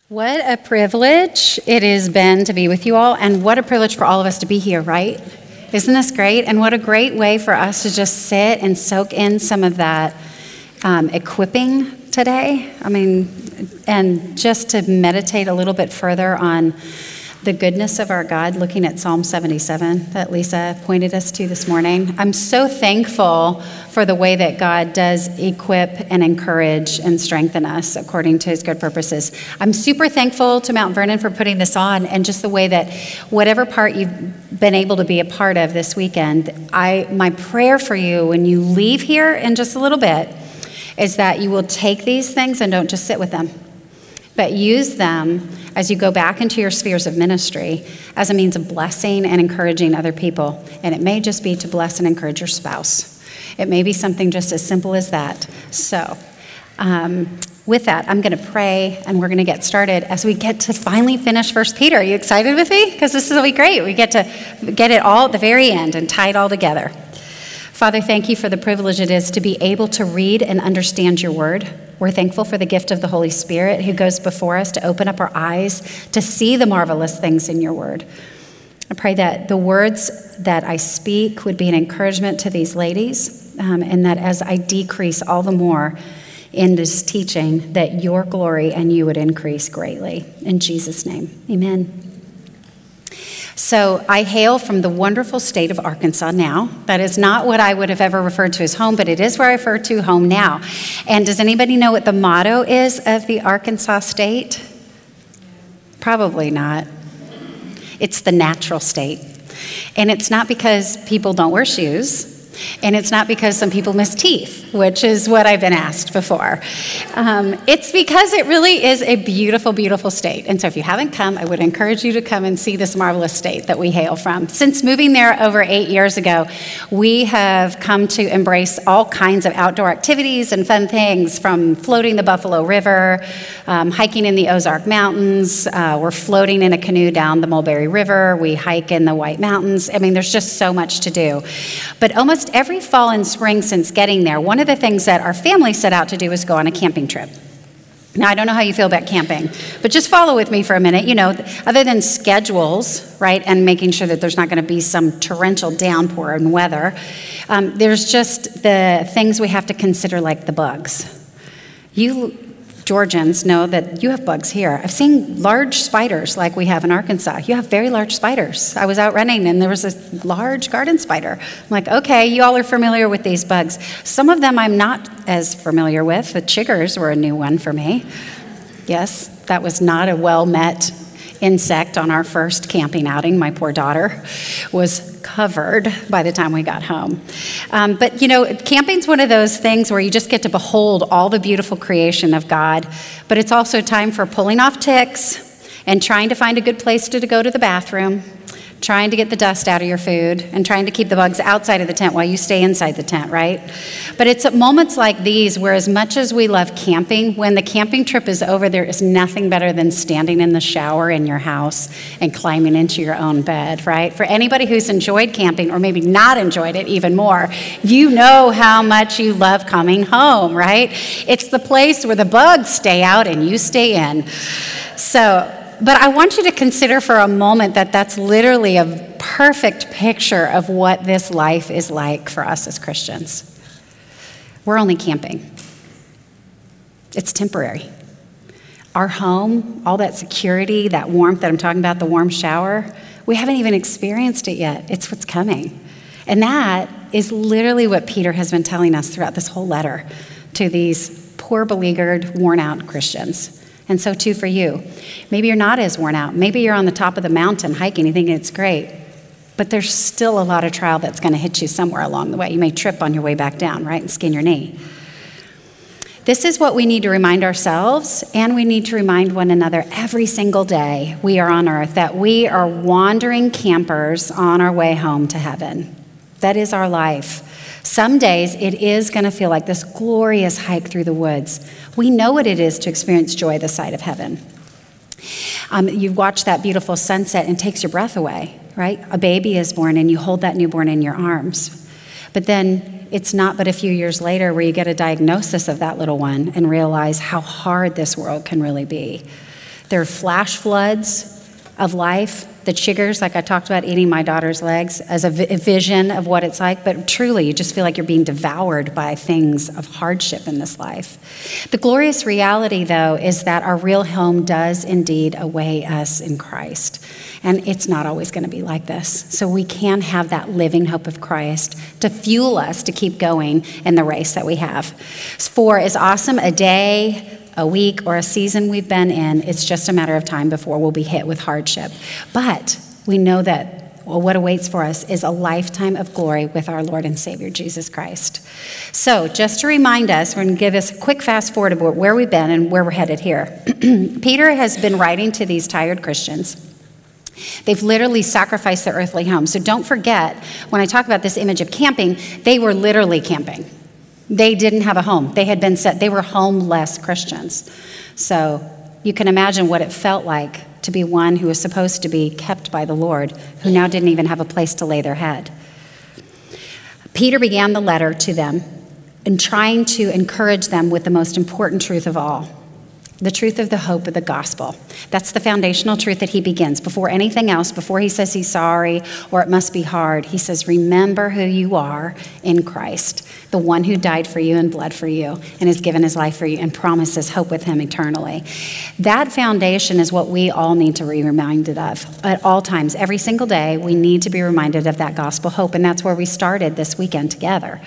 What a privilege it has been to be with you all, and what a privilege for all of us to be here, right? Isn't this great? And what a great way for us to just sit and soak in some of that equipping today. And just to meditate a little bit further on the goodness of our God, looking at Psalm 77 that Lisa pointed us to this morning. I'm so thankful for the way that God does equip and encourage and strengthen us according to his good purposes. I'm super thankful to Mount Vernon for putting this on, and just the way that whatever part you've been able to be a part of this weekend, my prayer for you when you leave here in just a little bit is that you will take these things and don't just sit with them, but use them as you go back into your spheres of ministry as a means of blessing and encouraging other people. And it may just be to bless and encourage your spouse. It may be something just as simple as that. So with that, I'm going to pray, and we're going to get started as we get to finally finish 1 Peter. Are you excited with me? Because this is going to be great. We get to get it all at the very end and tie it all together. Father, thank you for the privilege it is to be able to read and understand your word. We're thankful for the gift of the Holy Spirit who goes before us to open up our eyes to see the marvelous things in your word. I pray that the words that I speak would be an encouragement to these ladies, and that as I decrease all the more in this teaching, that your glory and you would increase greatly. In Jesus' name, amen. So I hail from the wonderful state of Arkansas now. That is not what I would have ever referred to as home, but it is where I refer to home now. And does anybody know what the motto is of the Arkansas state? Probably not. It's the natural state. And it's not because people don't wear shoes. And it's not because some people miss teeth, which is what I've been asked before. It's because it really is a beautiful, beautiful state. And so if you haven't come, I would encourage you to come and see this marvelous state that we hail from. Since moving there over 8 years ago, we have come to embrace all kinds of outdoor activities and fun things, from floating the Buffalo River, hiking in the Ozark Mountains. We're floating in a canoe down the Mulberry River. We hike in the White Mountains. There's just so much to do. But almost every fall and spring since getting there, one of the things that our family set out to do was go on a camping trip. Now, I don't know how you feel about camping, but just follow with me for a minute. Other than schedules, right, and making sure that there's not going to be some torrential downpour and weather, there's just the things we have to consider, like the bugs. You Georgians know that you have bugs here. I've seen large spiders like we have in Arkansas. You have very large spiders. I was out running and there was a large garden spider. I'm like, okay, you all are familiar with these bugs. Some of them I'm not as familiar with. The chiggers were a new one for me. Yes, that was not a well-met insect on our first camping outing. My poor daughter was covered by the time we got home. But camping's one of those things where you just get to behold all the beautiful creation of God, but it's also time for pulling off ticks and trying to find a good place to go to the bathroom, trying to get the dust out of your food, and trying to keep the bugs outside of the tent while you stay inside the tent, right? But it's at moments like these where, as much as we love camping, when the camping trip is over, there is nothing better than standing in the shower in your house and climbing into your own bed, right? For anybody who's enjoyed camping, or maybe not enjoyed it even more, you know how much you love coming home, right? It's the place where the bugs stay out and you stay in. But I want you to consider for a moment that that's literally a perfect picture of what this life is like for us as Christians. We're only camping. It's temporary. Our home, all that security, that warmth that I'm talking about, the warm shower, we haven't even experienced it yet. It's what's coming. And that is literally what Peter has been telling us throughout this whole letter to these poor, beleaguered, worn-out Christians. And so too for you. Maybe you're not as worn out. Maybe you're on the top of the mountain hiking, you think it's great. But there's still a lot of trial that's going to hit you somewhere along the way. You may trip on your way back down, right, and skin your knee. This is what we need to remind ourselves, and we need to remind one another every single day we are on earth, that we are wandering campers on our way home to heaven. That is our life. Some days it is going to feel like this glorious hike through the woods. We know what it is to experience joy this side of heaven. You watch that beautiful sunset and it takes your breath away, right? A baby is born and you hold that newborn in your arms. But then it's not but a few years later where you get a diagnosis of that little one and realize how hard this world can really be. There are flash floods of life, the chiggers, like I talked about eating my daughter's legs as a vision of what it's like, but truly you just feel like you're being devoured by things of hardship in this life. The glorious reality, though, is that our real home does indeed await us in Christ. And it's not always going to be like this. So we can have that living hope of Christ to fuel us to keep going in the race that we have. For as awesome a day, a week, or a season we've been in, it's just a matter of time before we'll be hit with hardship. But we know that what awaits for us is a lifetime of glory with our Lord and Savior, Jesus Christ. So just to remind us, we're going to give us a quick fast forward of where we've been and where we're headed here. Peter has been writing to these tired Christians. They've literally sacrificed their earthly home. So don't forget, when I talk about this image of camping, they were literally camping. They didn't have a home. They were homeless Christians. So you can imagine what it felt like to be one who was supposed to be kept by the Lord, who now didn't even have a place to lay their head. Peter began the letter to them in trying to encourage them with the most important truth of all, the truth of the hope of the gospel. That's the foundational truth that he begins. Before anything else, before he says he's sorry or it must be hard, he says, remember who you are in Christ, the one who died for you and bled for you and has given his life for you and promises hope with him eternally. That foundation is what we all need to be reminded of at all times. Every single day, we need to be reminded of that gospel hope, and that's where we started this weekend together.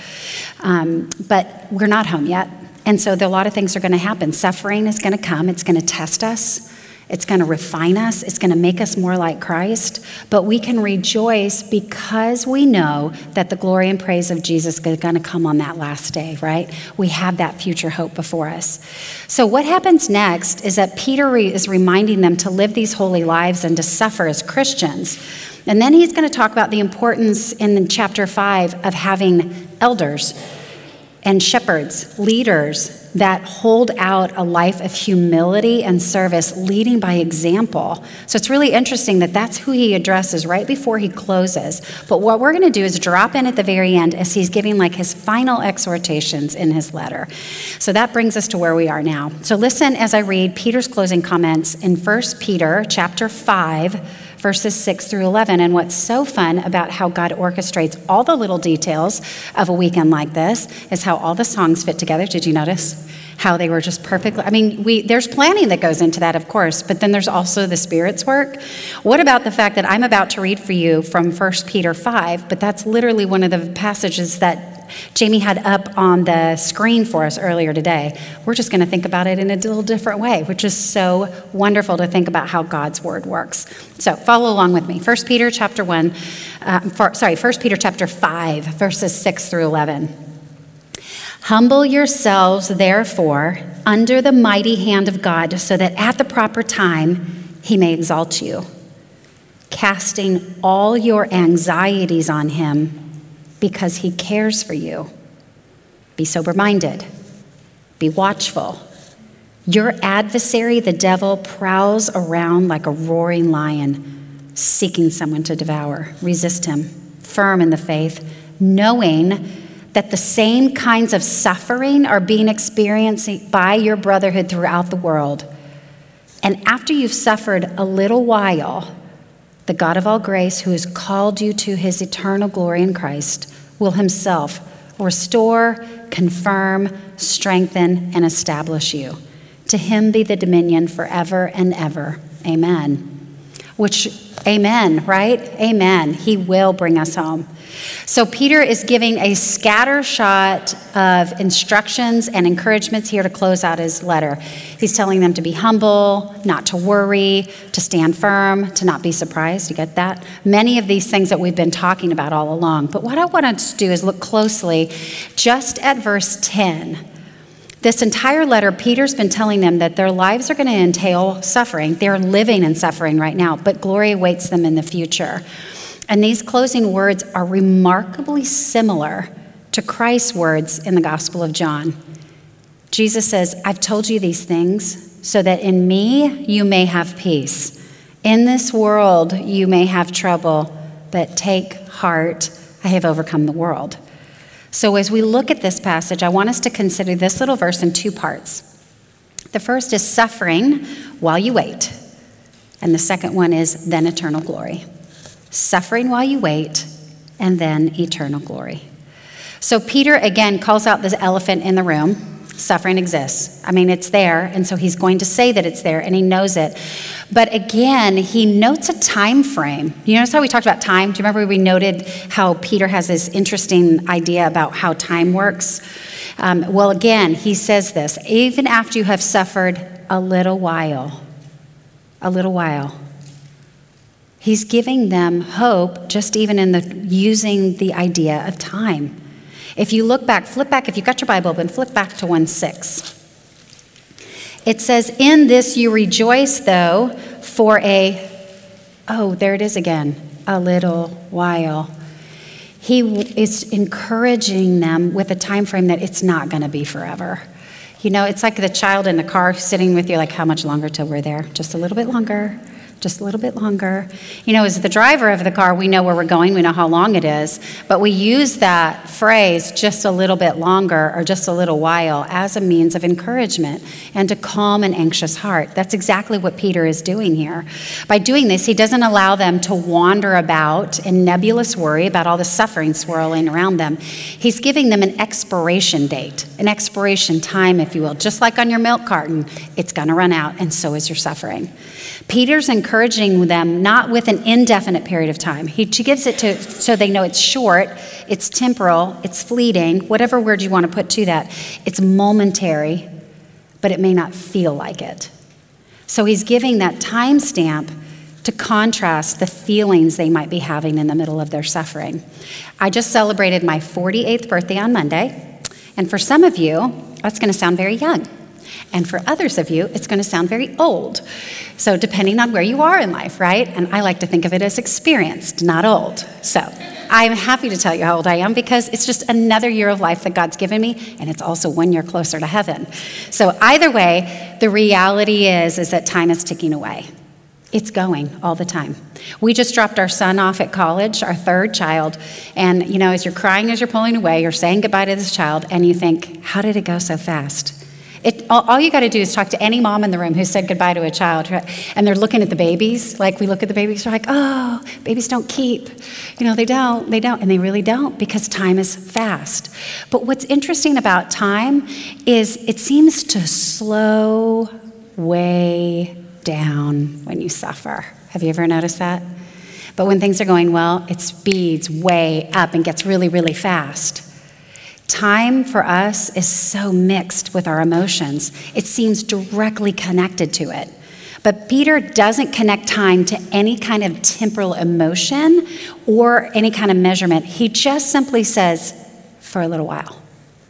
But we're not home yet. And so a lot of things are going to happen. Suffering is going to come. It's going to test us. It's going to refine us. It's going to make us more like Christ. But we can rejoice because we know that the glory and praise of Jesus is going to come on that last day, right? We have that future hope before us. So what happens next is that Peter is reminding them to live these holy lives and to suffer as Christians. And then he's going to talk about the importance in chapter 5 of having elders and shepherds, leaders that hold out a life of humility and service, leading by example. So it's really interesting that that's who he addresses right before he closes. But what we're going to do is drop in at the very end as he's giving like his final exhortations in his letter. So that brings us to where we are now. So listen as I read Peter's closing comments in 1 Peter chapter 5, verses 6 through 11. And what's so fun about how God orchestrates all the little details of a weekend like this is how all the songs fit together. Did you notice how they were just perfect? I mean, there's planning that goes into that, of course, but then there's also the Spirit's work. What about the fact that I'm about to read for you from 1 Peter 5, but that's literally one of the passages that Jamie had up on the screen for us earlier today. We're just going to think about it in a little different way, which is so wonderful to think about how God's word works. So follow along with me. 1 Peter chapter 5, verses 6 through 11. Humble yourselves, therefore, under the mighty hand of God, so that at the proper time he may exalt you, casting all your anxieties on him, because he cares for you. Be sober-minded. Be watchful. Your adversary, the devil, prowls around like a roaring lion, seeking someone to devour. Resist him, firm in the faith, knowing that the same kinds of suffering are being experienced by your brotherhood throughout the world. And after you've suffered a little while, the God of all grace, who has called you to his eternal glory in Christ, will himself restore, confirm, strengthen, and establish you. To him be the dominion forever and ever. Amen. Amen, right? Amen. He will bring us home. So Peter is giving a scatter shot of instructions and encouragements here to close out his letter. He's telling them to be humble, not to worry, to stand firm, to not be surprised. You get that? Many of these things that we've been talking about all along. But what I want us to do is look closely just at verse 10. This entire letter, Peter's been telling them that their lives are going to entail suffering. They're living in suffering right now, but glory awaits them in the future. And these closing words are remarkably similar to Christ's words in the Gospel of John. Jesus says, I've told you these things so that in me you may have peace. In this world you may have trouble, but take heart, I have overcome the world. So as we look at this passage, I want us to consider this little verse in two parts. The first is suffering while you wait. And the second one is then eternal glory. Suffering while you wait, and then eternal glory. So Peter, again, calls out this elephant in the room. Suffering exists. I mean, it's there, and so he's going to say that it's there, and he knows it. But again, he notes a time frame. You notice how we talked about time? Do you remember we noted how Peter has this interesting idea about how time works? Well, again, he says this, even after you have suffered a little while. He's giving them hope just even in using the idea of time. If you look back, flip back, if you've got your Bible open, flip back to 1:6. It says, in this you rejoice, though, for there it is again, a little while. He is encouraging them with a time frame that it's not going to be forever. You know, it's like the child in the car sitting with you, like, how much longer till we're there? Just a little bit longer. Just a little bit longer. You know, as the driver of the car, we know where we're going. We know how long it is. But we use that phrase, just a little bit longer or just a little while, as a means of encouragement and to calm an anxious heart. That's exactly what Peter is doing here. By doing this, he doesn't allow them to wander about in nebulous worry about all the suffering swirling around them. He's giving them an expiration date, an expiration time, if you will. Just like on your milk carton, it's going to run out, and so is your suffering. Peter's encouraging them not with an indefinite period of time. He gives it so they know it's short, it's temporal, it's fleeting, whatever word you want to put to that. It's momentary, but it may not feel like it. So he's giving that time stamp to contrast the feelings they might be having in the middle of their suffering. I just celebrated my 48th birthday on Monday, and for some of you, that's going to sound very young. And for others of you, it's going to sound very old. So depending on where you are in life, right? And I like to think of it as experienced, not old. So I'm happy to tell you how old I am because it's just another year of life that God's given me, and it's also 1 year closer to heaven. So either way, the reality is that time is ticking away. It's going all the time. We just dropped our son off at college, our third child, and you know, as you're crying, as you're pulling away, you're saying goodbye to this child, and you think, how did it go so fast? All you got to do is talk to any mom in the room who said goodbye to a child, and they're looking at the babies, like we look at the babies, we're like, oh, babies don't keep. You know, they don't, and they really don't because time is fast. But what's interesting about time is it seems to slow way down when you suffer. Have you ever noticed that? But when things are going well, it speeds way up and gets really, really fast. Time for us is so mixed with our emotions. It seems directly connected to it. But Peter doesn't connect time to any kind of temporal emotion or any kind of measurement. He just simply says, for a little while.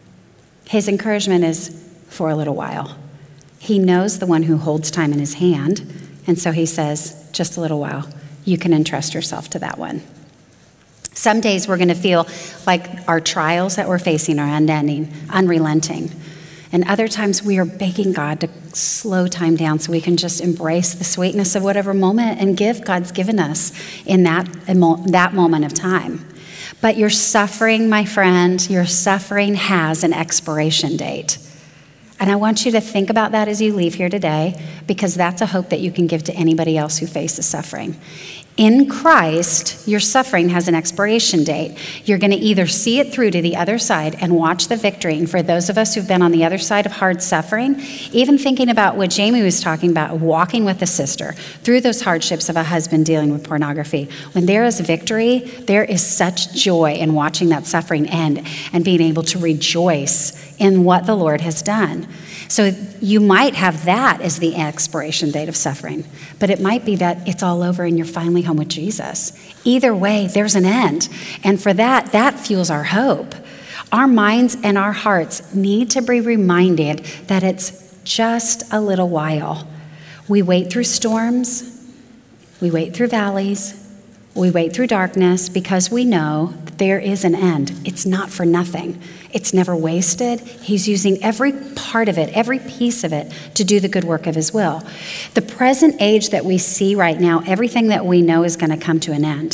His encouragement is, for a little while. He knows the one who holds time in his hand, and so he says, just a little while. You can entrust yourself to that one. Some days we're going to feel like our trials that we're facing are unending, unrelenting. And other times we are begging God to slow time down so we can just embrace the sweetness of whatever moment and gift God's given us in that moment of time. But your suffering, my friend, your suffering has an expiration date. And I want you to think about that as you leave here today, because that's a hope that you can give to anybody else who faces suffering. In Christ, your suffering has an expiration date. You're going to either see it through to the other side and watch the victory. And for those of us who've been on the other side of hard suffering, even thinking about what Jamie was talking about, walking with a sister through those hardships of a husband dealing with pornography, when there is victory, there is such joy in watching that suffering end and being able to rejoice in what the Lord has done. So you might have that as the expiration date of suffering, but it might be that it's all over and you're finally home with Jesus. Either way, there's an end. And for that fuels our hope. Our minds and our hearts need to be reminded that it's just a little while. We wait through storms, we wait through valleys, we wait through darkness because we know that there is an end. It's not for nothing. It's never wasted. He's using every part of it, every piece of it, to do the good work of his will. The present age that we see right now, everything that we know is going to come to an end.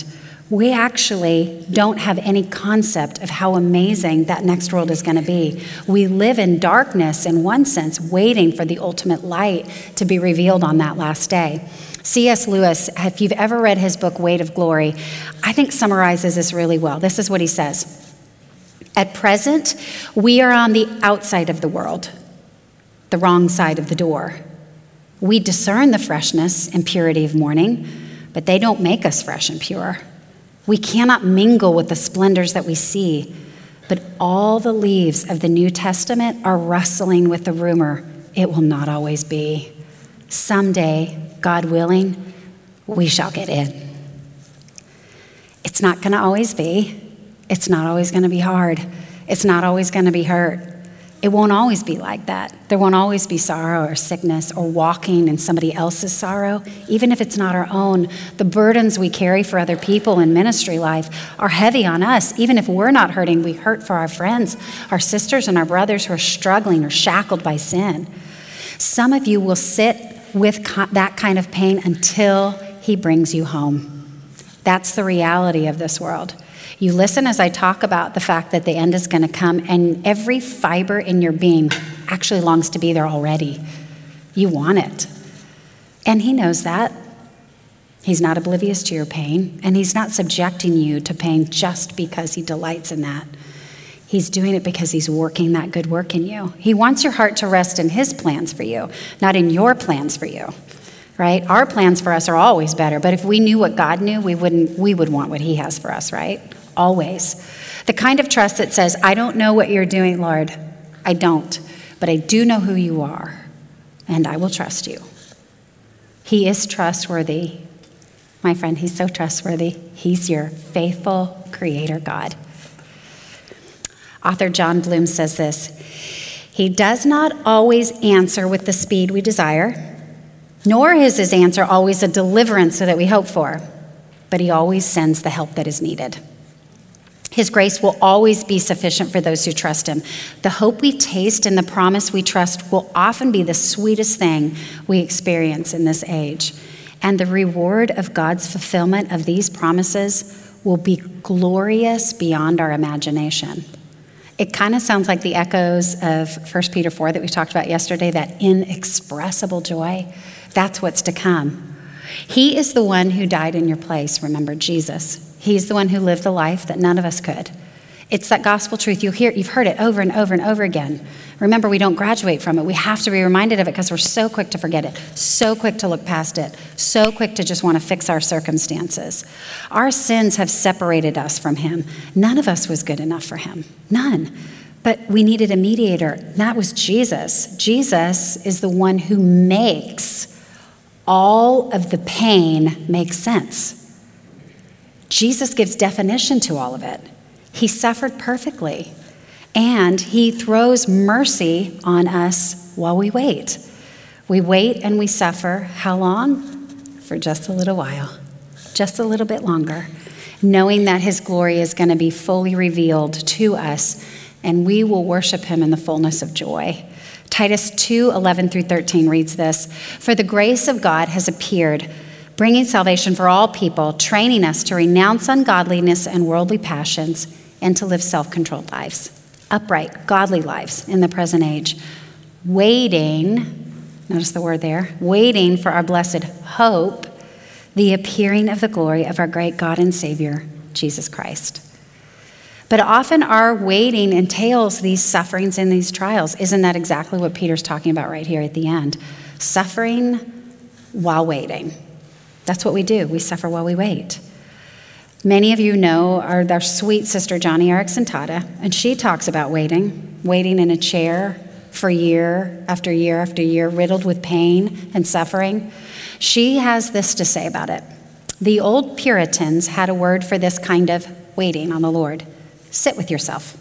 We actually don't have any concept of how amazing that next world is going to be. We live in darkness in one sense, waiting for the ultimate light to be revealed on that last day. C.S. Lewis, if you've ever read his book, Weight of Glory, I think summarizes this really well. This is what he says. At present, we are on the outside of the world, the wrong side of the door. We discern the freshness and purity of morning, but they don't make us fresh and pure. We cannot mingle with the splendors that we see, but all the leaves of the New Testament are rustling with the rumor it will not always be. Someday, God willing, we shall get in. It's not going to always be. It's not always going to be hard. It's not always going to be hurt. It won't always be like that. There won't always be sorrow or sickness or walking in somebody else's sorrow, even if it's not our own. The burdens we carry for other people in ministry life are heavy on us. Even if we're not hurting, we hurt for our friends, our sisters, and our brothers who are struggling or shackled by sin. Some of you will sit with that kind of pain until he brings you home. That's the reality of this world. You listen as I talk about the fact that the end is going to come, and every fiber in your being actually longs to be there already. You want it. And he knows that. He's not oblivious to your pain, and he's not subjecting you to pain just because he delights in that. He's doing it because he's working that good work in you. He wants your heart to rest in his plans for you, not in your plans for you. Right? Our plans for us are always better, but if we knew what God knew, we would want what he has for us, right? Always. The kind of trust that says, I don't know what you're doing, Lord. I don't, but I do know who you are, and I will trust you. He is trustworthy. My friend, he's so trustworthy. He's your faithful creator God. Author John Bloom says this, he does not always answer with the speed we desire, nor is his answer always a deliverance so that we hope for, but he always sends the help that is needed. His grace will always be sufficient for those who trust him. The hope we taste and the promise we trust will often be the sweetest thing we experience in this age. And the reward of God's fulfillment of these promises will be glorious beyond our imagination. It kind of sounds like the echoes of 1 Peter 4 that we talked about yesterday, that inexpressible joy. That's what's to come. He is the one who died in your place, remember, Jesus. He's the one who lived the life that none of us could. It's that gospel truth. You've heard it over and over and over again. Remember, we don't graduate from it. We have to be reminded of it because we're so quick to forget it, so quick to look past it, so quick to just want to fix our circumstances. Our sins have separated us from him. None of us was good enough for him. None. But we needed a mediator. That was Jesus. Jesus is the one who makes all of the pain make sense. Jesus gives definition to all of it. He suffered perfectly, and he throws mercy on us while we wait. We wait and we suffer. How long? For just a little while, just a little bit longer, knowing that his glory is going to be fully revealed to us, and we will worship him in the fullness of joy. Titus 2:11-13 reads this, "For the grace of God has appeared, bringing salvation for all people, training us to renounce ungodliness and worldly passions and to live self-controlled lives, upright, godly lives in the present age, waiting," notice the word there, waiting for our blessed hope, the appearing of the glory of our great God and Savior, Jesus Christ. But often our waiting entails these sufferings and these trials. Isn't that exactly what Peter's talking about right here at the end? Suffering while waiting. That's what we do. We suffer while we wait. Many of you know our sweet sister Joni Eareckson Tada, and she talks about waiting in a chair for year after year after year, riddled with pain and suffering. She has this to say about it. The old Puritans had a word for this kind of waiting on the Lord. Sit with yourself.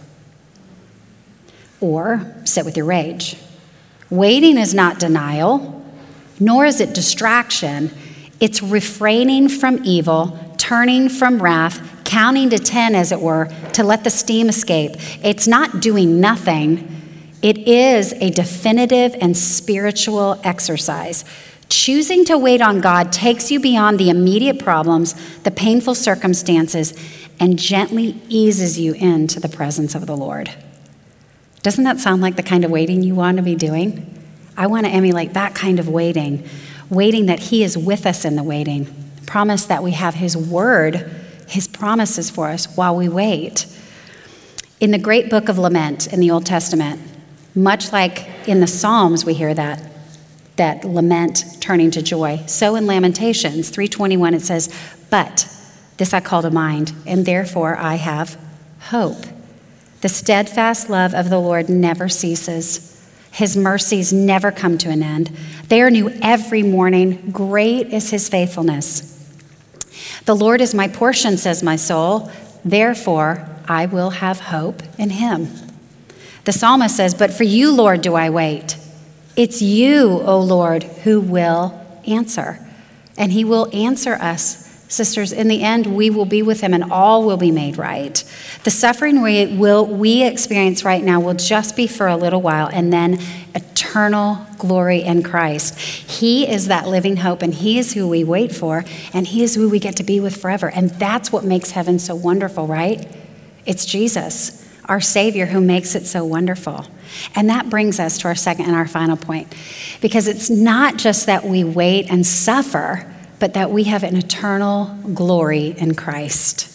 Or sit with your rage. Waiting is not denial, nor is it distraction. It's refraining from evil, turning from wrath, counting to 10, as it were, to let the steam escape. It's not doing nothing. It is a definitive and spiritual exercise. Choosing to wait on God takes you beyond the immediate problems, the painful circumstances, and gently eases you into the presence of the Lord. Doesn't that sound like the kind of waiting you want to be doing? I want to emulate that kind of waiting that he is with us in the waiting. Promise that we have his word, his promises for us while we wait. In the great book of lament in the Old Testament, much like in the Psalms we hear that lament turning to joy. So in Lamentations 3:21 it says, "But this I call to mind, and therefore I have hope. The steadfast love of the Lord never ceases. His mercies never come to an end. They are new every morning. Great is his faithfulness. The Lord is my portion, says my soul. Therefore I will have hope in him." The psalmist says, "But for you, Lord, do I wait. It's you, O Lord, who will answer." And he will answer us. Sisters, in the end, we will be with him and all will be made right. The suffering we experience right now will just be for a little while, and then eternal glory in Christ. He is that living hope, and he is who we wait for, and he is who we get to be with forever. And that's what makes heaven so wonderful, right? It's Jesus, our Savior, who makes it so wonderful. And that brings us to our second and our final point, because it's not just that we wait and suffer, but that we have an eternal glory in Christ.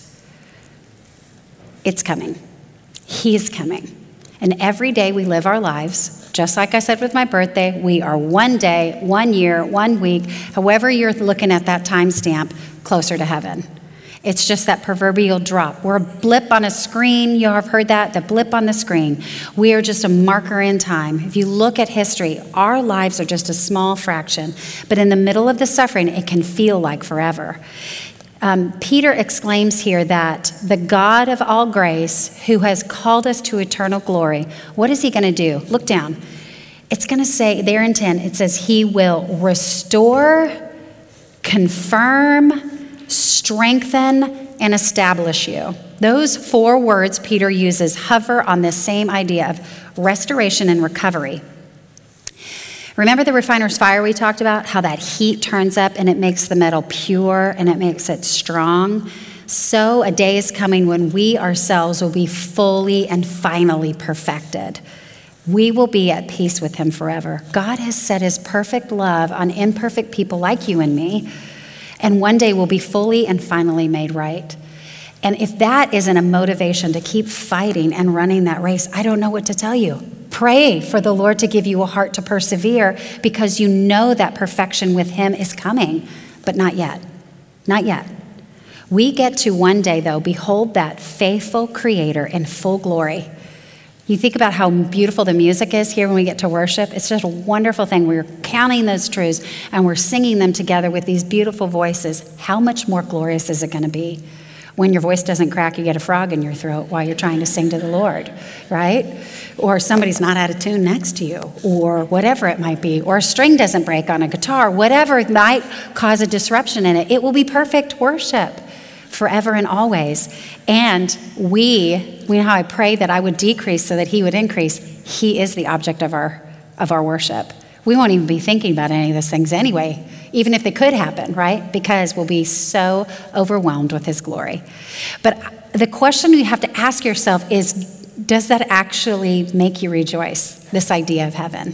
It's coming. He's coming. And every day we live our lives, just like I said with my birthday, we are one day, 1 year, 1 week, however you're looking at that timestamp, closer to heaven. It's just that proverbial drop. We're a blip on a screen. You have heard that, the blip on the screen. We are just a marker in time. If you look at history, our lives are just a small fraction. But in the middle of the suffering, it can feel like forever. Peter exclaims here that the God of all grace, who has called us to eternal glory, what is he going to do? Look down. It's going to say, there in 10, it says he will restore, confirm, strengthen, and establish you. Those 4 words Peter uses hover on this same idea of restoration and recovery. Remember the refiner's fire we talked about? How that heat turns up and it makes the metal pure and it makes it strong. So a day is coming when we ourselves will be fully and finally perfected. We will be at peace with him forever. God has set his perfect love on imperfect people like you and me, and one day we'll be fully and finally made right. And if that isn't a motivation to keep fighting and running that race, I don't know what to tell you. Pray for the Lord to give you a heart to persevere, because you know that perfection with him is coming, but not yet. Not yet. We get to one day, though, behold that faithful Creator in full glory. You think about how beautiful the music is here when we get to worship. It's just a wonderful thing. We're counting those truths and we're singing them together with these beautiful voices. How much more glorious is it going to be when your voice doesn't crack, you get a frog in your throat while you're trying to sing to the Lord, right? Or somebody's not out of tune next to you, or whatever it might be, or a string doesn't break on a guitar, whatever might cause a disruption in it. It will be perfect worship forever and always. And we know how I pray that I would decrease so that he would increase. He is the object of our worship. We won't even be thinking about any of those things anyway, even if they could happen, right? Because we'll be so overwhelmed with his glory. But the question you have to ask yourself is, does that actually make you rejoice, this idea of heaven?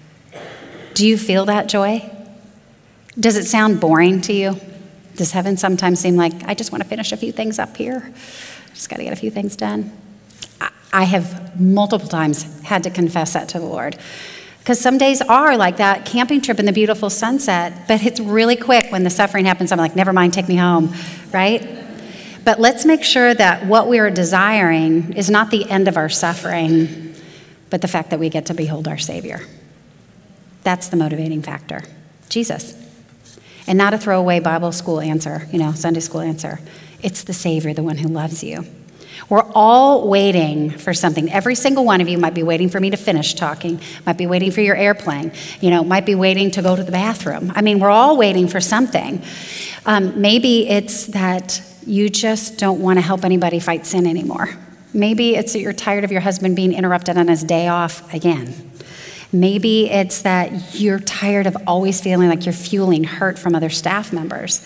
Do you feel that joy? Does it sound boring to you? Does heaven sometimes seem like, I just want to finish a few things up here? Just got to get a few things done. I have multiple times had to confess that to the Lord. Because some days are like that camping trip in the beautiful sunset, but it's really quick when the suffering happens. I'm like, never mind, take me home, right? But let's make sure that what we are desiring is not the end of our suffering, but the fact that we get to behold our Savior. That's the motivating factor, Jesus. And not a throwaway Bible school answer, Sunday school answer. It's the Savior, the one who loves you. We're all waiting for something. Every single one of you might be waiting for me to finish talking, might be waiting for your airplane, might be waiting to go to the bathroom. I mean, we're all waiting for something. Maybe it's that you just don't want to help anybody fight sin anymore. Maybe it's that you're tired of your husband being interrupted on his day off again. Maybe it's that you're tired of always feeling like you're fueling hurt from other staff members.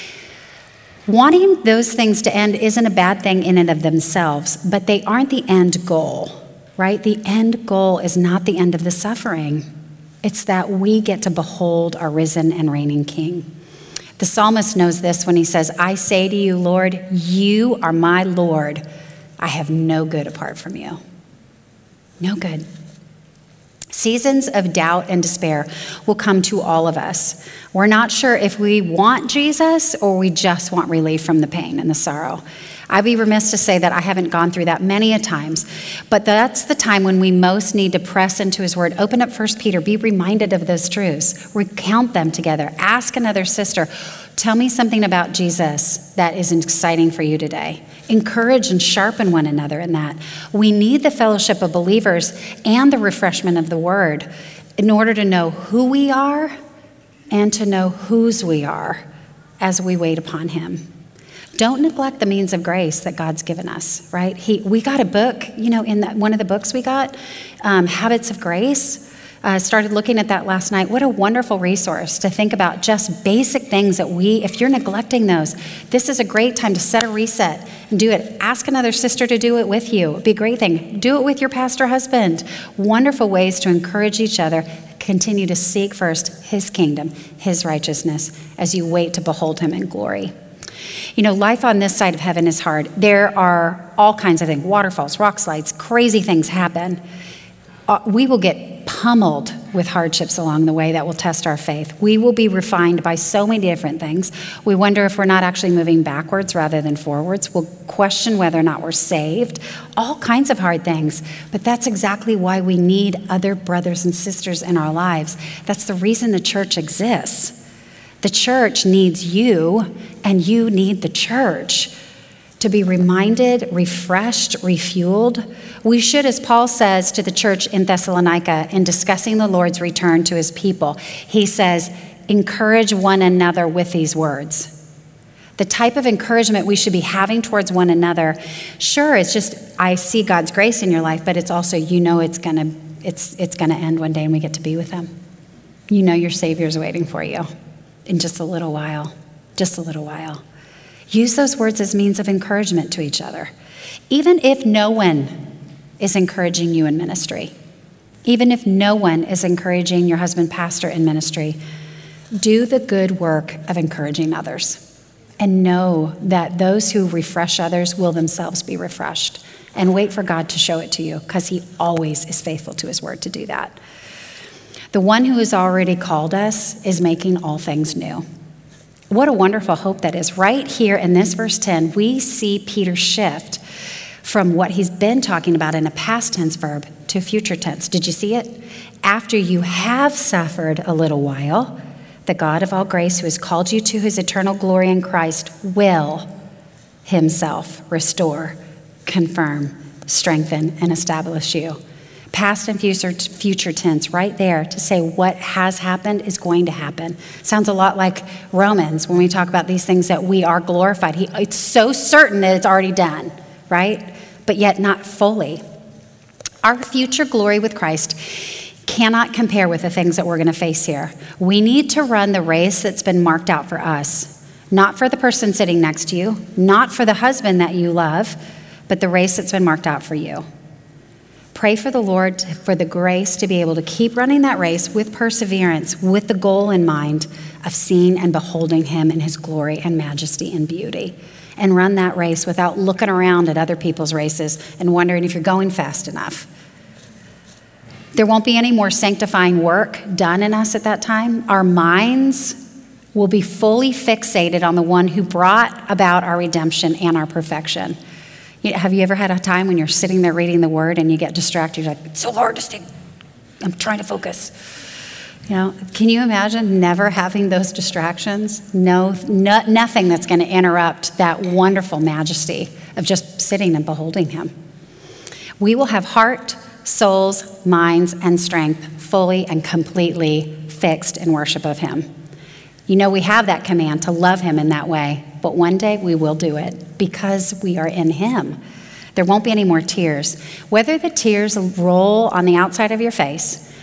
Wanting those things to end isn't a bad thing in and of themselves, but they aren't the end goal, right? The end goal is not the end of the suffering. It's that we get to behold our risen and reigning King. The psalmist knows this when he says, I say to you, Lord, you are my Lord. I have no good apart from you. No good. Seasons of doubt and despair will come to all of us. We're not sure if we want Jesus or we just want relief from the pain and the sorrow. I'd be remiss to say that I haven't gone through that many a times, but that's the time when we most need to press into his word. Open up 1 Peter, be reminded of those truths, recount them together, ask another sister, tell me something about Jesus that is exciting for you today. Encourage and sharpen one another in that. We need the fellowship of believers and the refreshment of the word in order to know who we are and to know whose we are as we wait upon him. Don't neglect the means of grace that God's given us, right? We got a book, in one of the books we got, Habits of Grace. Started looking at that last night. What a wonderful resource to think about just basic things that if you're neglecting those, this is a great time to set a reset and do it. Ask another sister to do it with you. It'd be a great thing. Do it with your pastor husband. Wonderful ways to encourage each other. Continue to seek first his kingdom, his righteousness, as you wait to behold him in glory. Life on this side of heaven is hard. There are all kinds of things, waterfalls, rock slides, crazy things happen. We will get pummeled with hardships along the way that will test our faith. We will be refined by so many different things. We wonder if we're not actually moving backwards rather than forwards. We'll question whether or not we're saved. All kinds of hard things. But that's exactly why we need other brothers and sisters in our lives. That's the reason the church exists. The church needs you, and you need the church to be reminded, refreshed, refueled. We should, as Paul says to the church in Thessalonica in discussing the Lord's return to his people, he says, encourage one another with these words. The type of encouragement we should be having towards one another, sure, it's just, I see God's grace in your life, but it's also, it's gonna end one day and we get to be with him. Your Savior's waiting for you in just a little while. Use those words as means of encouragement to each other. Even if no one is encouraging you in ministry, even if no one is encouraging your husband pastor in ministry, do the good work of encouraging others and know that those who refresh others will themselves be refreshed, and wait for God to show it to you, because he always is faithful to his word to do that. The one who has already called us is making all things new. What a wonderful hope that is. Right here in this verse 10, we see Peter shift from what he's been talking about in a past tense verb to future tense. Did you see it? After you have suffered a little while, the God of all grace, who has called you to his eternal glory in Christ, will himself restore, confirm, strengthen, and establish you. Past and future tense right there to say what has happened is going to happen. Sounds a lot like Romans when we talk about these things that we are glorified. It's so certain that it's already done, right? But yet not fully. Our future glory with Christ cannot compare with the things that we're going to face here. We need to run the race that's been marked out for us, not for the person sitting next to you, not for the husband that you love, but the race that's been marked out for you. Pray for the Lord for the grace to be able to keep running that race with perseverance, with the goal in mind of seeing and beholding him in his glory and majesty and beauty. And run that race without looking around at other people's races and wondering if you're going fast enough. There won't be any more sanctifying work done in us at that time. Our minds will be fully fixated on the one who brought about our redemption and our perfection. Have you ever had a time when you're sitting there reading the word and you get distracted? You're like, it's so hard to stay, I'm trying to focus. Can you imagine never having those distractions? Nothing that's going to interrupt that wonderful majesty of just sitting and beholding him. We will have heart, souls, minds, and strength fully and completely fixed in worship of him. We have that command to love him in that way, but one day we will do it because we are in him. There won't be any more tears. Whether the tears roll on the outside of your face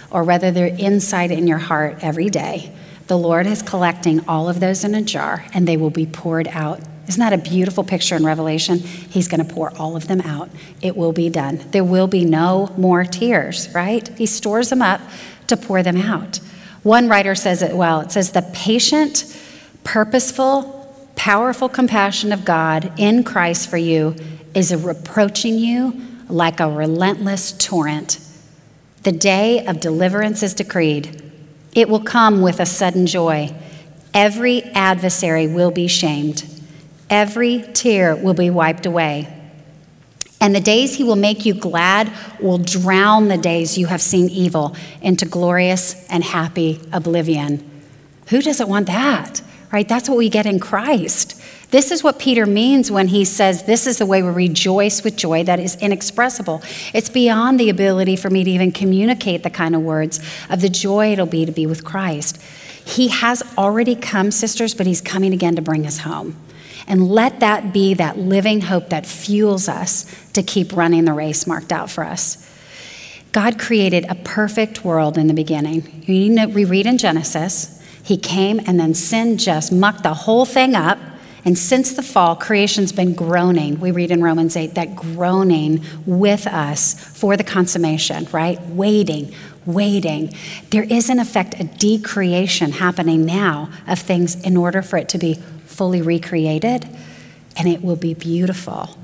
or whether they're inside in your heart every day, the Lord is collecting all of those in a jar, and they will be poured out. Isn't that a beautiful picture in Revelation? He's going to pour all of them out. It will be done. There will be no more tears, right? He stores them up to pour them out. One writer says it well. It says, the patient, purposeful, powerful compassion of God in Christ for you is reproaching you like a relentless torrent. The day of deliverance is decreed. It will come with a sudden joy. Every adversary will be shamed. Every tear will be wiped away. And the days he will make you glad will drown the days you have seen evil into glorious and happy oblivion. Who doesn't want that, right? That's what we get in Christ. This is what Peter means when he says, this is the way we rejoice with joy that is inexpressible. It's beyond the ability for me to even communicate the kind of words of the joy it'll be to be with Christ. He has already come, sisters, but he's coming again to bring us home. And let that be that living hope that fuels us to keep running the race marked out for us. God created a perfect world in the beginning. We read in Genesis, he came and then sin just mucked the whole thing up. And since the fall, creation's been groaning. We read in Romans 8 that groaning with us for the consummation, right? Waiting. There is, in effect, a decreation happening now of things in order for it to be fully recreated, and it will be beautiful.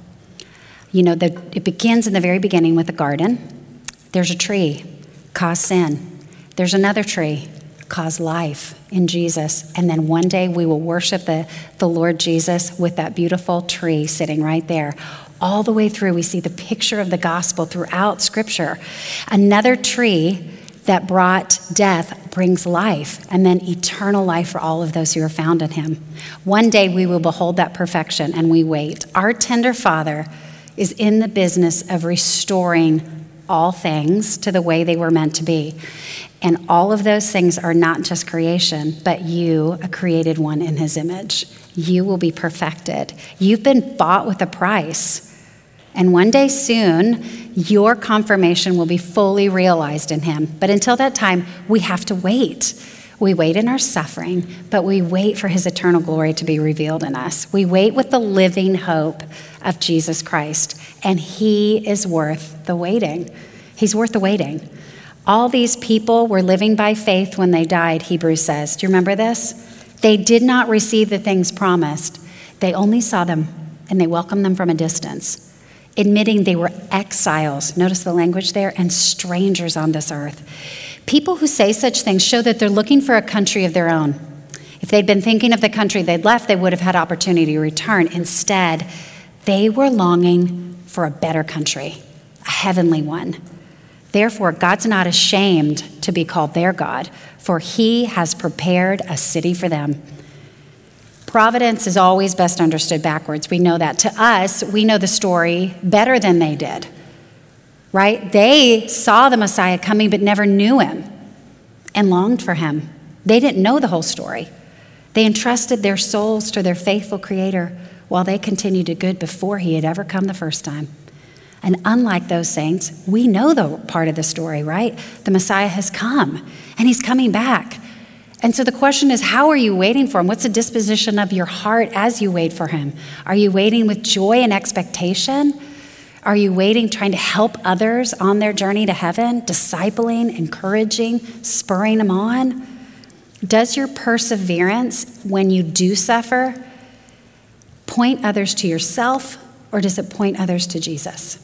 It begins in the very beginning with a garden. There's a tree, cause sin. There's another tree, cause life in Jesus. And then one day we will worship the Lord Jesus with that beautiful tree sitting right there. All the way through, we see the picture of the gospel throughout Scripture. Another tree that brought death brings life, and then eternal life for all of those who are found in him. One day we will behold that perfection, and we wait. Our tender Father is in the business of restoring all things to the way they were meant to be. And all of those things are not just creation, but you, a created one in his image. You will be perfected. You've been bought with a price. And one day soon, your confirmation will be fully realized in him. But until that time, we have to wait. We wait in our suffering, but we wait for his eternal glory to be revealed in us. We wait with the living hope of Jesus Christ, and he is worth the waiting. He's worth the waiting. All these people were living by faith when they died, Hebrews says. Do you remember this? They did not receive the things promised. They only saw them, and they welcomed them from a distance, admitting they were exiles, notice the language there, and strangers on this earth. People who say such things show that they're looking for a country of their own. If they'd been thinking of the country they'd left, they would have had opportunity to return. Instead, they were longing for a better country, a heavenly one. Therefore, God's not ashamed to be called their God, for he has prepared a city for them. Providence is always best understood backwards. We know that. To us, we know the story better than they did, right? They saw the Messiah coming but never knew him and longed for him. They didn't know the whole story. They entrusted their souls to their faithful Creator while they continued to good before he had ever come the first time. And unlike those saints, we know the part of the story, right? The Messiah has come and he's coming back. And so the question is, how are you waiting for him? What's the disposition of your heart as you wait for him? Are you waiting with joy and expectation? Are you waiting, trying to help others on their journey to heaven, discipling, encouraging, spurring them on? Does your perseverance, when you do suffer, point others to yourself, or does it point others to Jesus?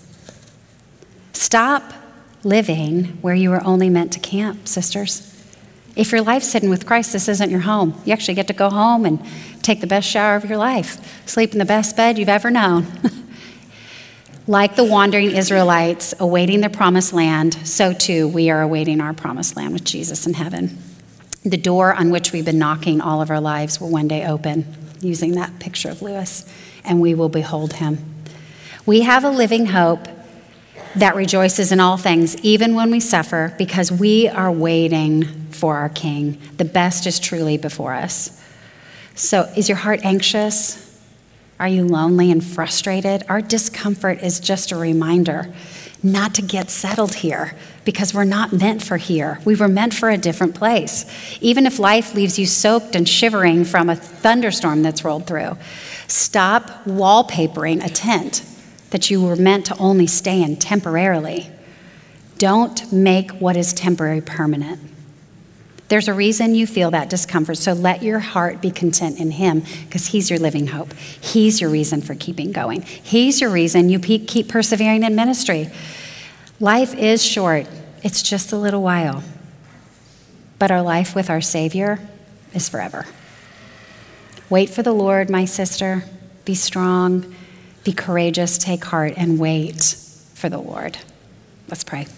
Stop living where you were only meant to camp, sisters. If your life's hidden with Christ, this isn't your home. You actually get to go home and take the best shower of your life, sleep in the best bed you've ever known. Like the wandering Israelites awaiting their promised land, so too we are awaiting our promised land with Jesus in heaven. The door on which we've been knocking all of our lives will one day open, using that picture of Lewis, and we will behold him. We have a living hope that rejoices in all things, even when we suffer, because we are waiting for our King. The best is truly before us. So is your heart anxious? Are you lonely and frustrated? Our discomfort is just a reminder. not to get settled here, because we're not meant for here. We were meant for a different place. Even if life leaves you soaked and shivering from a thunderstorm that's rolled through, stop wallpapering a tent that you were meant to only stay in temporarily. Don't make what is temporary permanent. There's a reason you feel that discomfort, so let your heart be content in him, because he's your living hope. He's your reason for keeping going. He's your reason you keep persevering in ministry. Life is short. It's just a little while. But our life with our Savior is forever. Wait for the Lord, my sister. Be strong, be courageous, take heart, and wait for the Lord. Let's pray.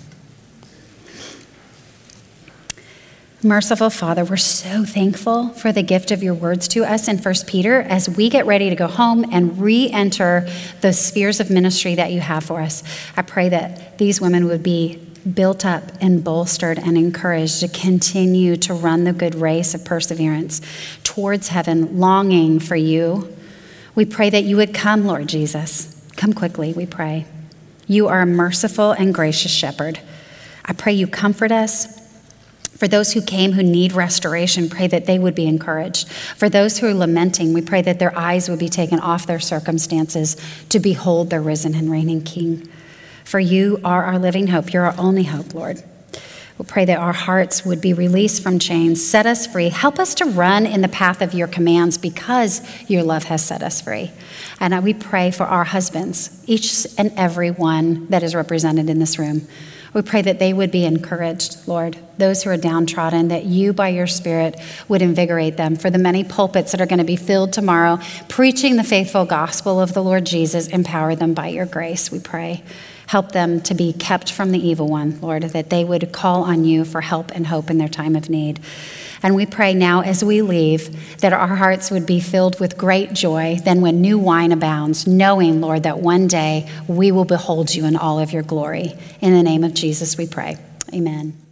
Merciful Father, we're so thankful for the gift of your words to us in 1 Peter as we get ready to go home and re-enter the spheres of ministry that you have for us. I pray that these women would be built up and bolstered and encouraged to continue to run the good race of perseverance towards heaven, longing for you. We pray that you would come, Lord Jesus. Come quickly, we pray. You are a merciful and gracious shepherd. I pray you comfort us. For those who came who need restoration, pray that they would be encouraged. For those who are lamenting, we pray that their eyes would be taken off their circumstances to behold their risen and reigning King. For you are our living hope. You're our only hope, Lord. We pray that our hearts would be released from chains. Set us free. Help us to run in the path of your commands because your love has set us free. And we pray for our husbands, each and every one that is represented in this room. We pray that they would be encouraged, Lord, those who are downtrodden, that you by your Spirit would invigorate them. For the many pulpits that are going to be filled tomorrow, preaching the faithful gospel of the Lord Jesus, empower them by your grace, we pray. Help them to be kept from the evil one, Lord, that they would call on you for help and hope in their time of need. And we pray now as we leave that our hearts would be filled with great joy then when new wine abounds, knowing, Lord, that one day we will behold you in all of your glory. In the name of Jesus we pray. Amen.